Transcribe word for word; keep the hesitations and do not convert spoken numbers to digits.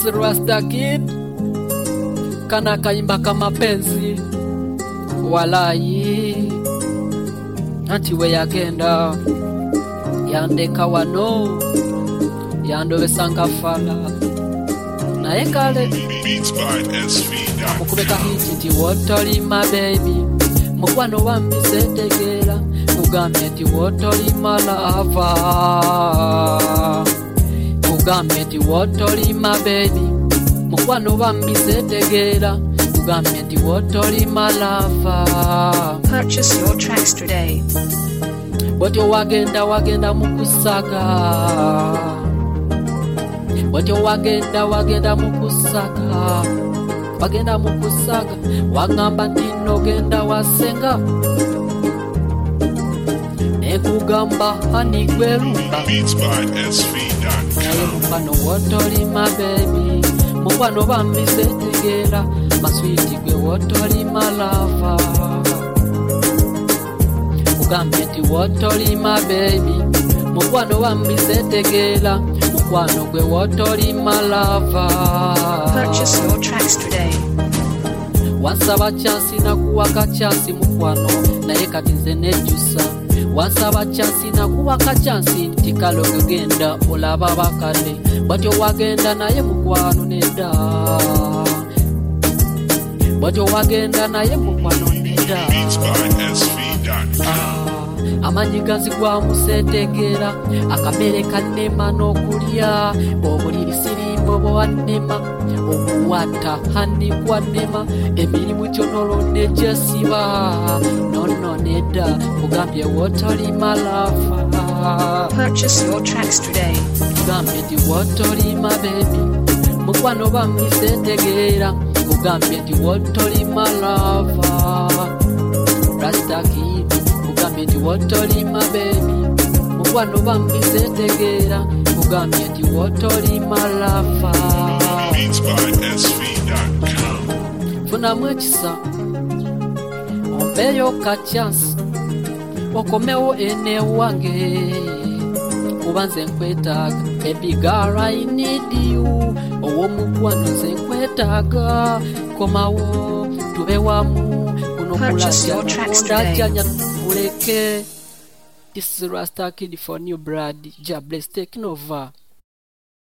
This Rasta Kid kana kaimba kama penzi walai anti we yagenda yandeka wano yandobe sangafala naye kale mukubeka hiti ti wotoli my baby mukwano wambisetegera mugambe ti wotoli malava mugambe ti wotoli my baby mukwano wambisetegera mugambe ti wotoli malava. Purchase your tracks today. Wotyo wagenda wagenda mukusaka Wotyo wagenda wagenda mukusaka Wagenda mukusaka wangamba ntino genda wasenga Nekugamba hani gwerumba Naye mukwano wotoli my baby Mukwano bambisetegera maswiti gwe wotoli malava Mugambe ti wotoli my baby mukwano wambisetegera mukwano gwe wotoli malava. Purchase your tracks today. Wasaba chansi na kuwaka chansi mukwano naye kati nze nejjusa wasaba chansi na kuwaka chansi nti kalo genda olaba bakade bwatyo wagenda naye mukwano nedda bwatyo wagenda naye mukwano nedda amanyigazi gwa musetegera akamere kanema n'okulya obuliri sirimbo bwannema okuwata hani kwannema emirimu kyonolo nejesiba nono nedda kugambye wotoli malafa. Purchase your tracks today. Kugambye ti wotoli my baby mukwano bamisetegera kugambye ti wotoli malava. Rasta Kid kugambye ti wotoli my baby mukwano bambisetegera kugambye ti wotoli malava. Beats by S V dot com. Funa mwekisa ompeyo ka chance okomewo ene wange kubanze nkwetaga baby girl I need you owo mukwano nze nkwetaga komawo tube wamu kuno kulajya uleke. This is Rasta Kid for New Brad. Ja bless taking over.